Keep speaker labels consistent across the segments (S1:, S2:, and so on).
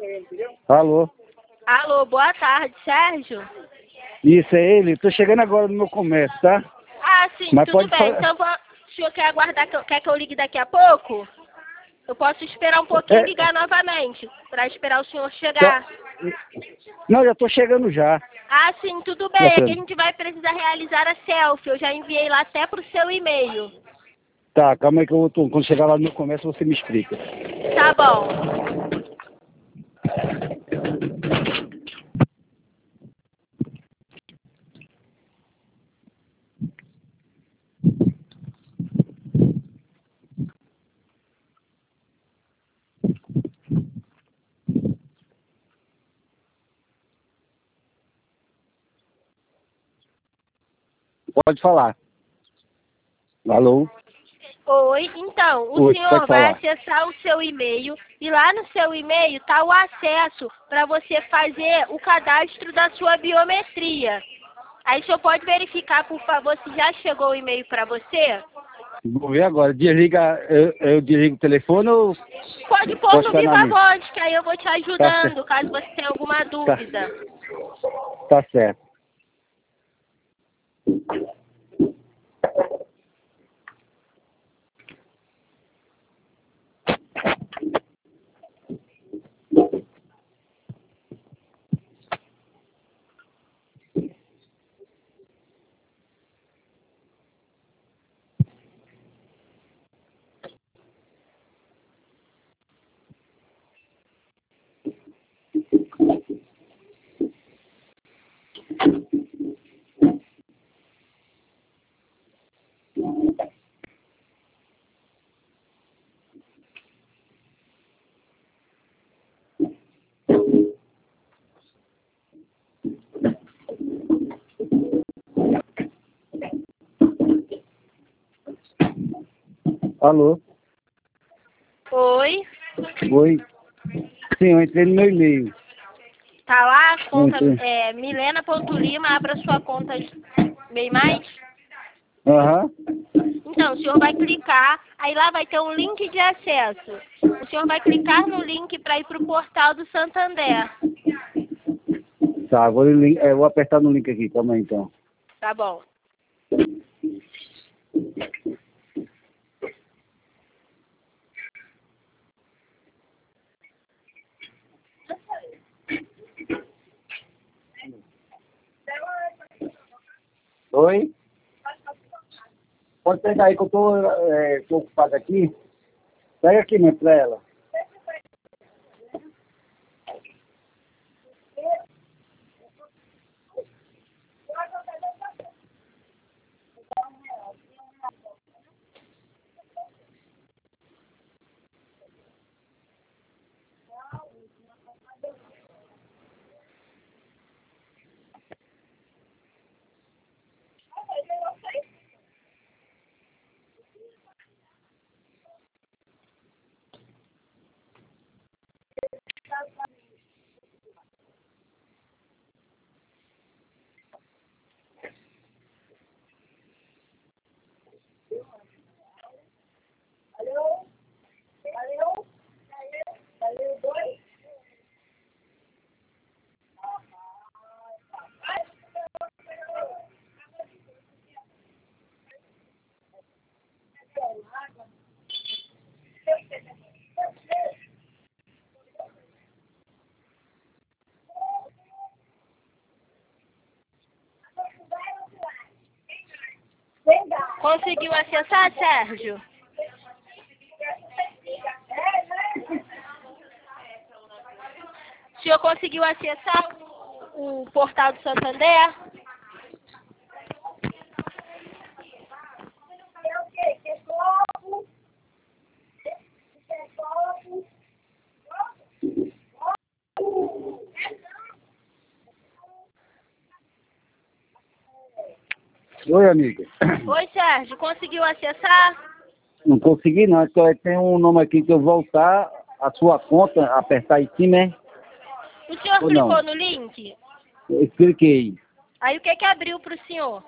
S1: Alô?
S2: Alô, boa tarde, Sérgio?
S1: Isso, é ele. Tô chegando agora no meu comércio, tá?
S2: Ah, sim,
S1: Mas
S2: tudo
S1: pode
S2: bem.
S1: falar.
S2: Então, o senhor quer aguardar, quer que eu ligue daqui a pouco? Eu posso esperar um pouquinho e ligar novamente, para esperar o senhor chegar.
S1: Não, já tô chegando já.
S2: Ah, sim, tudo bem. É que a gente vai precisar realizar a selfie. Eu já enviei lá até pro seu e-mail.
S1: Tá, calma aí que quando chegar lá no meu comércio você me explica.
S2: Tá bom.
S1: Pode falar. Alô?
S2: Oi, então, o
S1: Oi,
S2: senhor
S1: pode
S2: vai
S1: falar.
S2: acessar o seu e-mail e lá no seu e-mail tá o acesso para você fazer o cadastro da sua biometria. Aí o senhor pode verificar, por favor, se já chegou o e-mail para você?
S1: Vou ver agora. Desliga, eu desligo o telefone ou
S2: Pode pôr
S1: posso
S2: no
S1: ficar na
S2: Viva
S1: linha?
S2: Voz, que aí eu vou te
S1: Tá
S2: ajudando,
S1: certo.
S2: caso você tenha alguma
S1: Tá,
S2: dúvida.
S1: tá certo. Alô?
S2: Oi,
S1: Oi? Sim, eu entrei no meu e-mail.
S2: tá lá a conta
S1: Entrei.
S2: milena.lima, abra sua conta bem mais.
S1: Aham.
S2: Então, o senhor vai clicar, aí lá vai ter um link de acesso. O senhor vai clicar no link para ir para o portal do Santander.
S1: Tá, vou apertar no link aqui. Calma aí, então.
S2: Tá bom.
S1: Oi? Pode pegar aí que eu tô ocupado aqui. Pega aqui mesmo pra ela.
S2: Conseguiu acessar, Sérgio? O senhor conseguiu acessar o portal do Santander?
S1: Oi, amiga.
S2: Oi, Sérgio, conseguiu acessar?
S1: Não consegui não. Então, tem um nome aqui que eu voltar a sua conta, apertar em cima, né?
S2: O senhor
S1: Ou não?
S2: clicou no link?
S1: Eu cliquei.
S2: Aí o que que abriu para o senhor?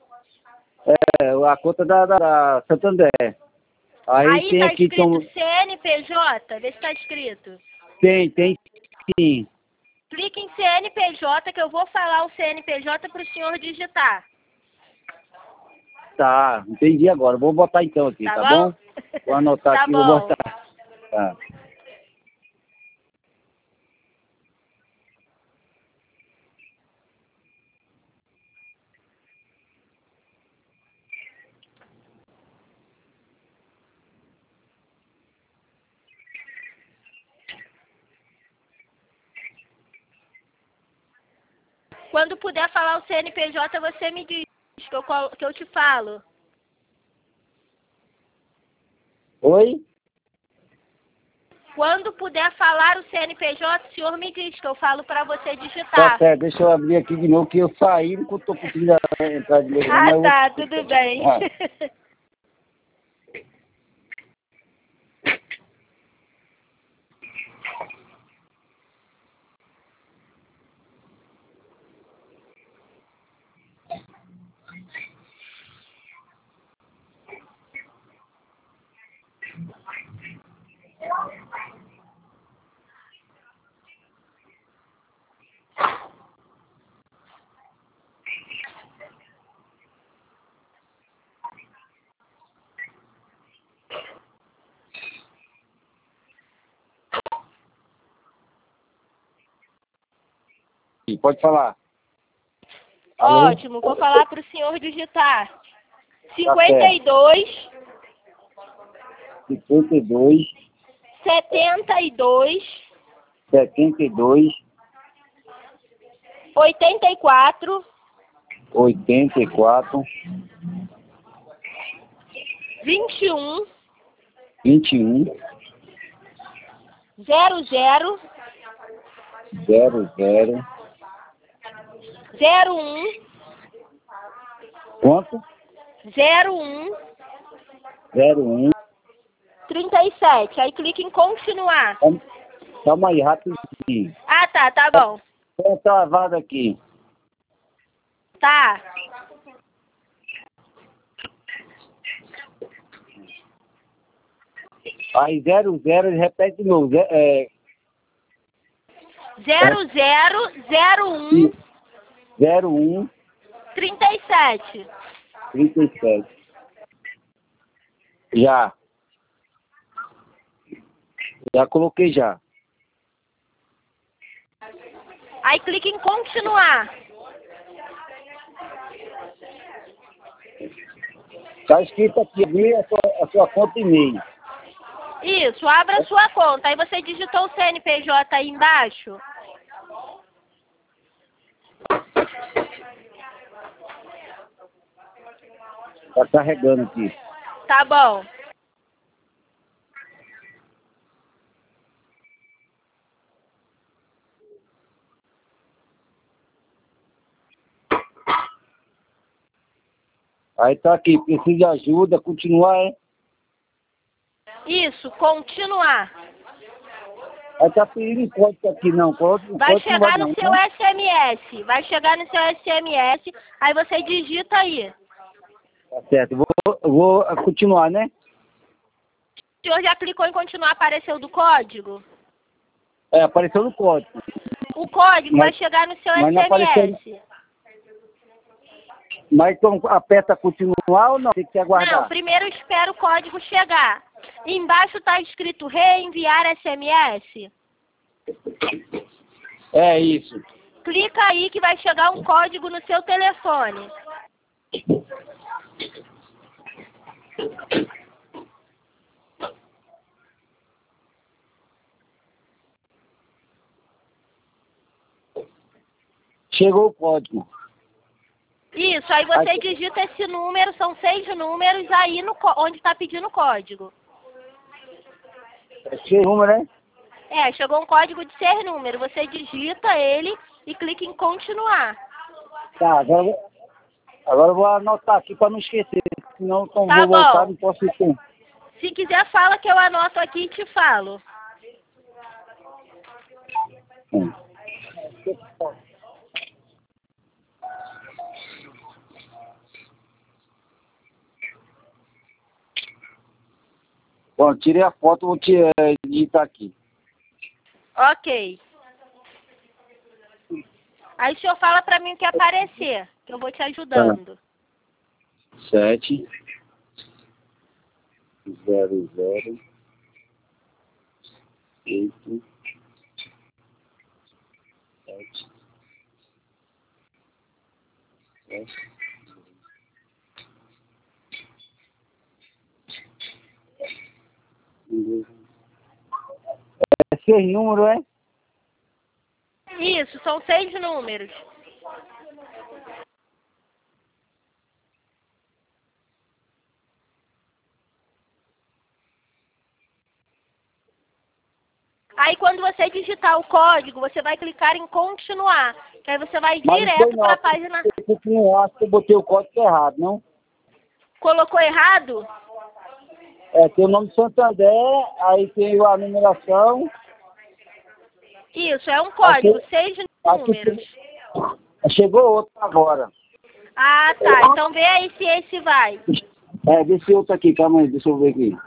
S1: A conta da Santander. Aí
S2: Aí
S1: tem
S2: tá
S1: aqui,
S2: escrito
S1: então,
S2: CNPJ, vê se tá escrito.
S1: tem Sim.
S2: Clique em CNPJ, que eu vou falar o CNPJ para o senhor digitar.
S1: Tá, entendi agora. Vou botar então aqui, tá bom? Vou anotar
S2: Tá
S1: aqui,
S2: bom.
S1: vou botar. Tá.
S2: Quando puder falar o CNPJ, você me diz que eu te falo.
S1: Oi?
S2: Quando puder falar o CNPJ, o senhor me diz que eu falo para você
S1: Tá
S2: digitar.
S1: certo, deixa eu abrir aqui de novo, que eu saí, não tô conseguindo entrar de novo, não, mas
S2: Ah,
S1: eu
S2: tá,
S1: vou...
S2: tudo bem.
S1: Ah. Pode falar. Alô?
S2: Ótimo, vou falar para o senhor digitar.
S1: Tá
S2: 52
S1: 52,
S2: 72
S1: 72,
S2: 84
S1: 84,
S2: 21
S1: 21,
S2: 00
S1: 00,
S2: 01
S1: quanto?
S2: 01
S1: 01.
S2: 37. Aí clique em continuar.
S1: Calma aí, rapidinho.
S2: Ah, tá bom.
S1: Tá travado aqui.
S2: Tá.
S1: Aí 00, repete de novo.
S2: 0001
S1: 01,
S2: 37.
S1: 37. Já. Já coloquei já.
S2: Aí clique em continuar.
S1: Tá escrito aqui, abrir a sua conta e-mail.
S2: Isso, abra a sua conta. Aí você digitou o CNPJ aí embaixo.
S1: Tá carregando aqui.
S2: Tá bom.
S1: Aí tá aqui, precisa de ajuda, continuar, hein?
S2: Isso, continuar.
S1: Aí tá pedindo código aqui, não. Código
S2: Vai
S1: não
S2: chegar
S1: não,
S2: no seu
S1: né?
S2: SMS. Vai chegar no seu SMS. Aí você digita aí.
S1: Tá certo, vou continuar, né?
S2: O senhor já clicou em continuar, apareceu do código?
S1: É, apareceu no código.
S2: O código vai chegar no seu
S1: mas não
S2: SMS.
S1: Mas então aperta continuar ou não? Tem que aguardar.
S2: Não, primeiro espera o código chegar. Embaixo está escrito reenviar SMS.
S1: É isso.
S2: Clica aí que vai chegar um código no seu telefone.
S1: Chegou o código.
S2: Isso, aí você digita esse número, são 6 números aí onde está pedindo o código.
S1: Esse número, né?
S2: É, chegou um código de 6 números. Você digita ele e clica em continuar.
S1: Tá, agora eu vou anotar aqui para não esquecer. Senão então
S2: Tá
S1: vou voltar,
S2: bom.
S1: não posso ir.
S2: Se quiser, fala que eu anoto aqui e te falo.
S1: Bom, tirei a foto, vou digitar aqui.
S2: Ok. Aí o senhor fala para mim o que aparecer, que eu vou te ajudando.
S1: 7 0 0 8 7 7. É 6 números, é?
S2: Isso, são 6 números. Aí quando você digitar o código, você vai clicar em continuar. Que aí você vai
S1: Mas
S2: direto para a página.
S1: não acho que eu botei o código errado, não?
S2: Colocou errado?
S1: É, tem o nome Santander, aí tem a numeração.
S2: Isso, é um código,
S1: Aqui,
S2: 6
S1: aqui
S2: números.
S1: chegou outro agora.
S2: Ah, tá. Então vê aí se esse vai.
S1: É, desse outro aqui, calma aí, deixa eu ver aqui.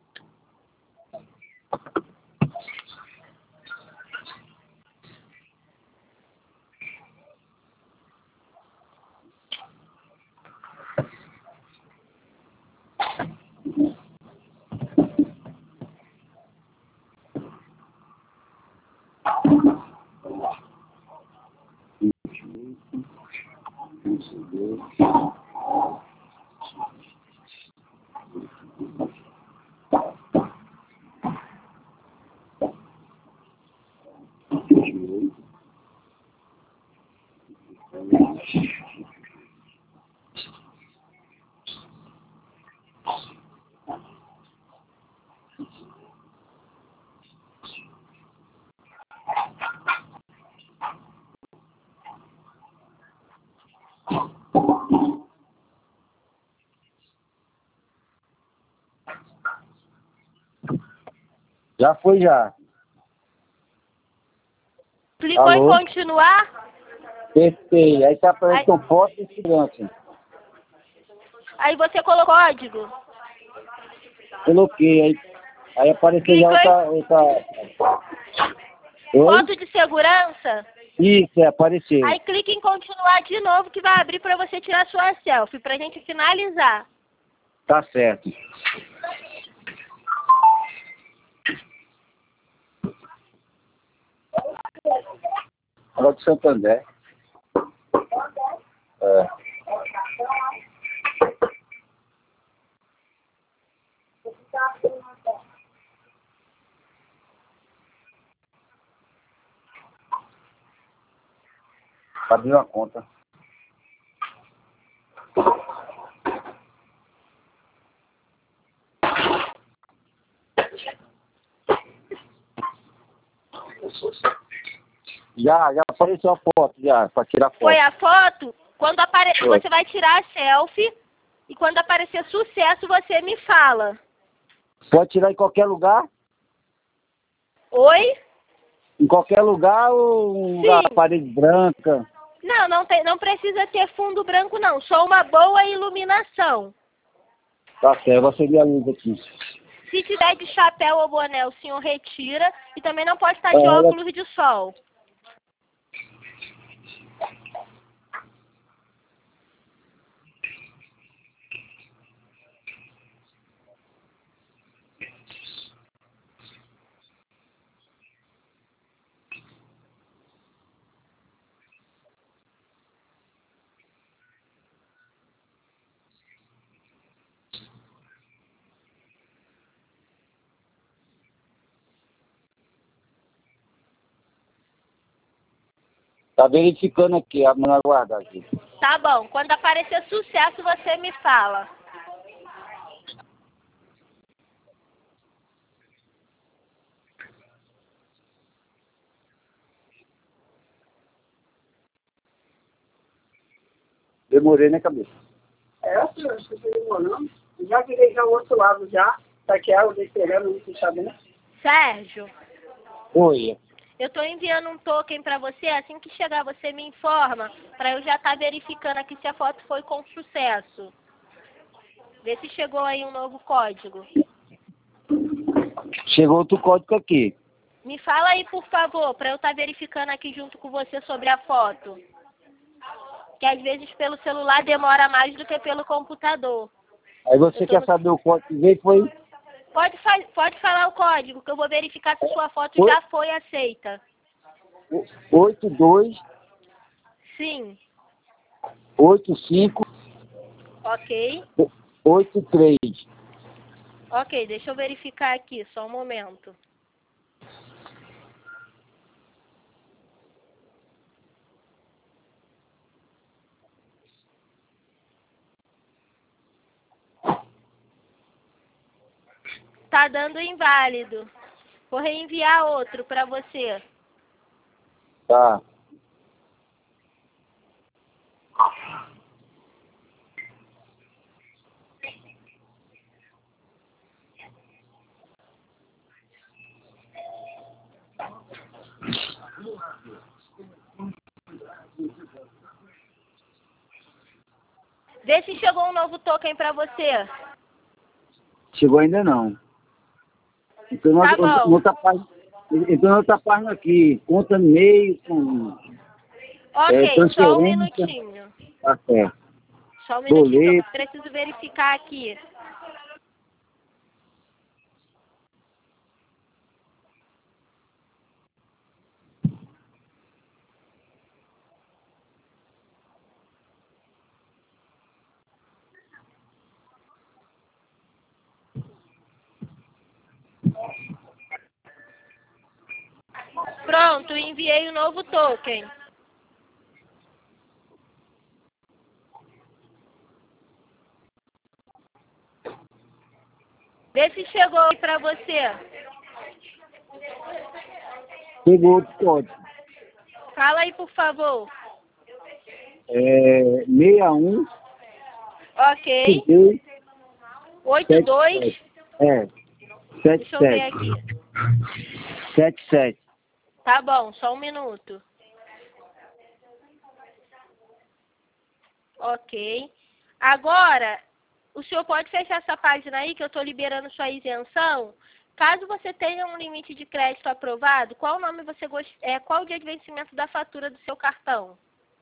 S1: Já foi já.
S2: Clicou
S1: Alô?
S2: em continuar?
S1: Testei. Aí tá
S2: Aí,
S1: aparecendo foto e segurança.
S2: aí você colocou código.
S1: Coloquei, aí apareceu já outra. Oi?
S2: Foto de segurança.
S1: Isso, apareceu.
S2: Aí clique em continuar de novo que vai abrir para você tirar sua selfie, pra gente finalizar.
S1: Tá certo. Agora de Santander. É. Abriu a conta. Já apareceu a foto, já, para tirar foto.
S2: Foi a foto? Quando aparecer, você vai tirar a selfie e quando aparecer sucesso, você me fala.
S1: Pode tirar em qualquer lugar?
S2: Oi?
S1: Em qualquer lugar ou um lugar,
S2: Sim.
S1: parede branca?
S2: Não precisa ter fundo branco não, só uma boa iluminação.
S1: Tá certo, eu vou seguir a luz aqui.
S2: Se tiver de chapéu ou boné, o senhor retira e também não pode estar de óculos de sol.
S1: Tá verificando aqui, a mão aguardar aqui.
S2: Tá bom, quando aparecer sucesso, você me fala.
S1: Demorei, né, cabeça?
S3: É, senhor, acho que você demorando. Já virei já o outro lado já, tá que é o esperando, não sabe, né?
S2: Sérgio,
S1: Oi.
S2: eu tô enviando um token pra você, assim que chegar você me informa, pra eu já estar verificando aqui se a foto foi com sucesso. Vê se chegou aí um novo código.
S1: Chegou outro código aqui.
S2: Me Me fala aí, por favor, para eu estar verificando aqui junto com você sobre a foto. Que às vezes pelo celular demora mais do que pelo computador.
S1: Aí você quer saber o código que veio, foi?
S2: Pode falar o código, que eu vou verificar se sua foto já foi aceita.
S1: 82
S2: Sim.
S1: 85
S2: Ok.
S1: 83.
S2: Ok, deixa eu verificar aqui, só um momento. Tá dando inválido. Vou reenviar outro para você.
S1: Tá.
S2: Vê se chegou um novo token para você.
S1: Chegou ainda não. Então,
S2: Tá bom.
S1: outra página aqui, conta e-mail com
S2: Ok, só um
S1: transferência.
S2: minutinho.
S1: Tá certo.
S2: Só um minutinho que eu
S1: Boleto.
S2: preciso verificar aqui. Pronto, enviei o novo token. Vê se chegou aí para você.
S1: Chegou outro código.
S2: Fala aí, por favor.
S1: 61
S2: Ok. 82.
S1: É.
S2: Deixa eu ver
S1: 77.
S2: aqui.
S1: 77.
S2: Tá bom, só um minuto. Ok. Agora, o senhor pode fechar essa página aí que eu estou liberando sua isenção. Caso você tenha um limite de crédito aprovado, qual nome você qual o dia de vencimento da fatura do seu cartão?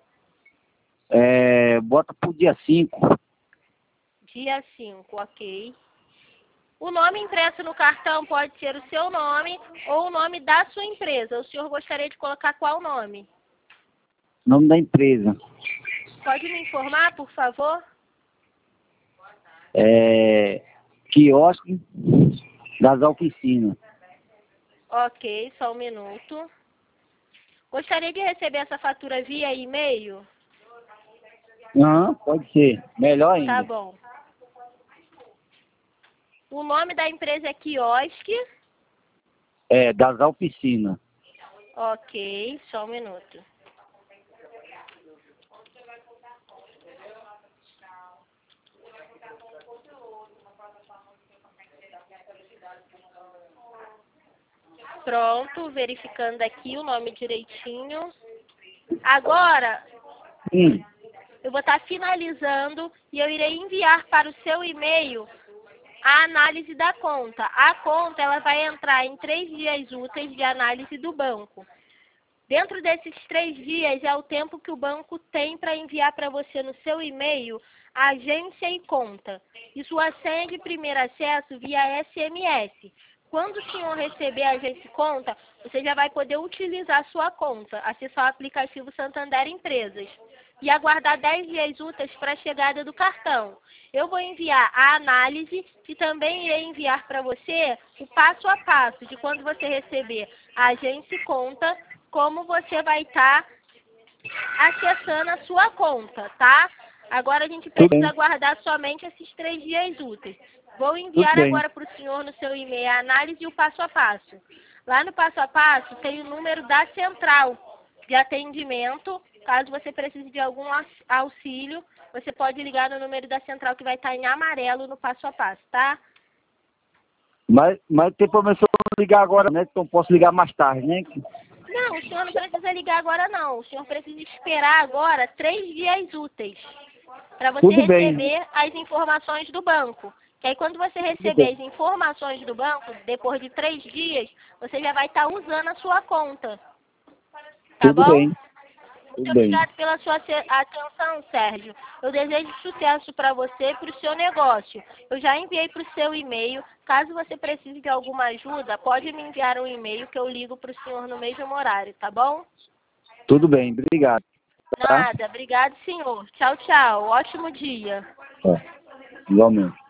S1: Bota pro dia 5.
S2: Dia 5, ok. O nome impresso no cartão pode ser o seu nome ou o nome da sua empresa. O senhor gostaria de colocar qual nome?
S1: Nome da empresa.
S2: Pode me informar, por favor?
S1: Quiosque das oficinas.
S2: Ok, só um minuto. Gostaria de receber essa fatura via e-mail?
S1: Pode ser. Melhor ainda.
S2: Tá bom. O nome da empresa é Quiosque?
S1: Das oficinas.
S2: Ok, só um minuto. Pronto, verificando aqui o nome direitinho. Agora, eu vou estar finalizando e eu irei enviar para o seu e-mail a análise da conta. A conta ela vai entrar em 3 dias úteis de análise do banco. Dentro desses 3 dias é o tempo que o banco tem para enviar para você no seu e-mail a agência e conta. E sua senha de primeiro acesso via SMS. Quando o senhor receber a agência e conta, você já vai poder utilizar sua conta, acessar o aplicativo Santander Empresas e aguardar 10 dias úteis para a chegada do cartão. Eu vou enviar a análise e também irei enviar para você o passo a passo de quando você receber a agência e conta, como você vai estar acessando a sua conta, tá? Agora a gente precisa aguardar somente esses 3 dias úteis. Vou enviar agora para o senhor no seu e-mail a análise e o passo a passo. Lá no passo a passo tem o número da central de atendimento. Caso você precise de algum auxílio, você pode ligar no número da central que vai estar em amarelo no passo a passo, tá?
S1: Mas tem problema se eu ligar agora, né? Então posso ligar mais tarde, né?
S2: Não, o senhor não precisa ligar agora não. O senhor precisa esperar agora 3 dias úteis para você receber as informações do banco. Que aí quando você receber as informações do banco, depois de 3 dias, você já vai estar usando a sua conta. Tá
S1: Tudo
S2: bom?
S1: bem.
S2: Muito obrigado pela sua atenção, Sérgio. Eu desejo sucesso para você e para o seu negócio. Eu já enviei para o seu e-mail. Caso você precise de alguma ajuda, pode me enviar um e-mail que eu ligo para o senhor no mesmo horário, tá bom?
S1: Tudo bem, obrigado. Tá?
S2: Nada, obrigado, senhor. Tchau, tchau. Ótimo dia.
S1: É, igualmente.